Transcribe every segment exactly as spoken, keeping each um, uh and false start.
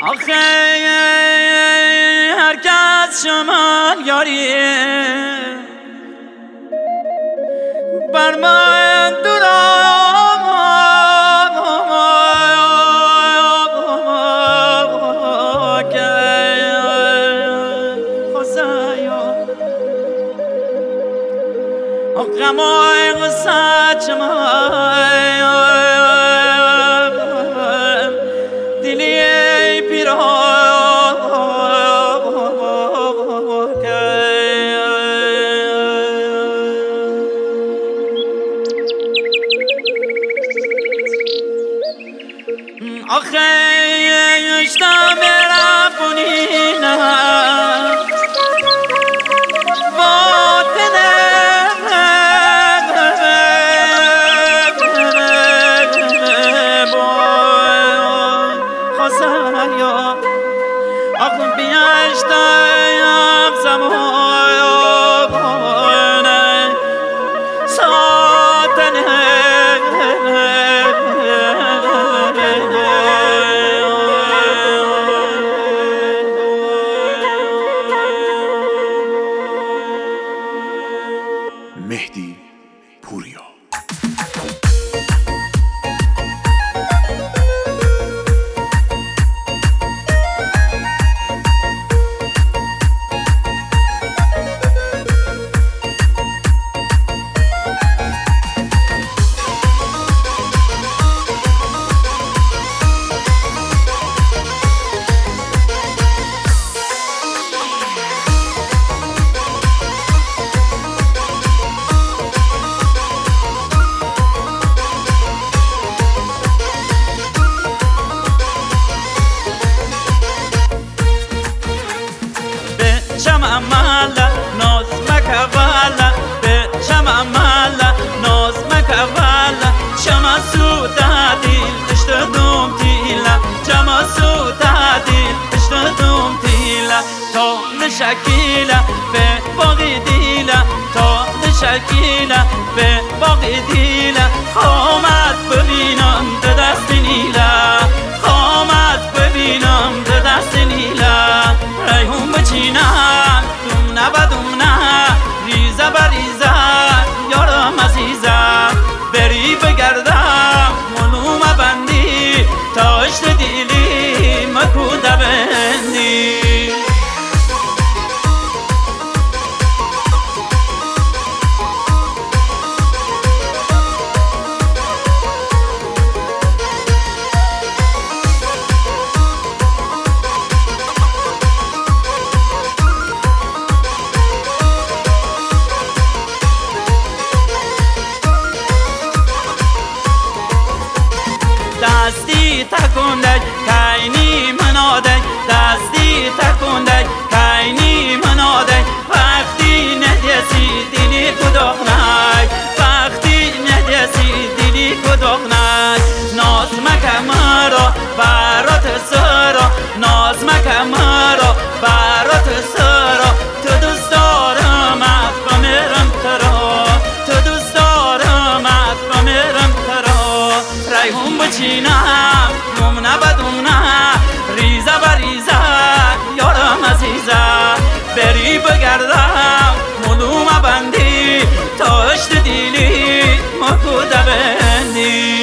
آخه هر کس شمال یاری بر من دورم که خسایا غمای غصه چمای دلی پیرا آخه اشتم رفونینه باطنه خسایا آخه بیاشتم زمانه ساتنه مهدی پوریا. شمع مالا ناز مکوالا به شمع مالا ناز مکوالا شمع سودا دیل اشت دوم تیلا شمع سودا دیل اشت دوم تیلا تا نشکیلا به باقی دیلا تا نشکیلا به باقی دیلا خامت ببینم به دست نیلا خامت ببینم به دست نیلا ریحون بچینم دوم نه بدوم نه ریزه بریزه یارم عزیزه بری بگردم منوم بندی تا اشت دیلی مکوده بندی دستی تکندک کینی منادک دستی تکندک کینی منادک وقتی ندیسی دلی کداغنک وقتی ندیسی دلی کداغنک ناز مکمرا برات سرا ناز مکمرا برات سرا تو دوست دارم از بمیرم ترا تو دوست دارم از بمیرم ترا ریحون بچینم دوم نه بدوم نه ریزه بریزه یارم عزیزه بری بگردم ملوم بندی تا اشت دیلی مکوده بندی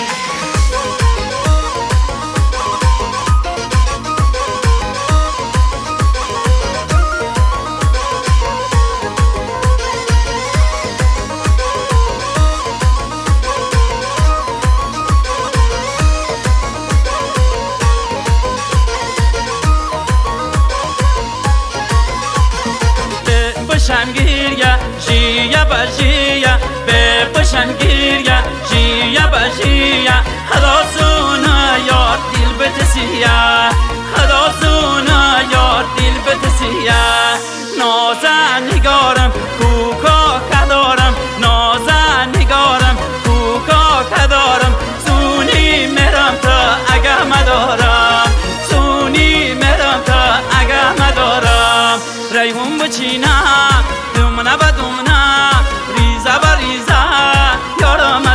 بشنگیریا جیا بجیا به بشنگیریا جیا بجیا خلاصونا یار دل بتسیا خلاصونا یار دل بتسیا نازن نگارم کوکا کدارم نازن نگارم کوکا کدارم سونی مرم تا اگه مدارم سونی مرم تا اگه مدارم ریحون بچینم دوم نه بدوم نه ریزه بریزه یارم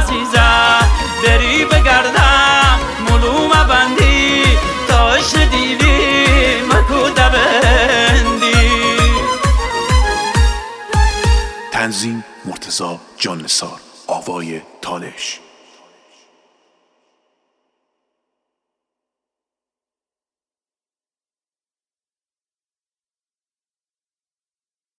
صفای تالش.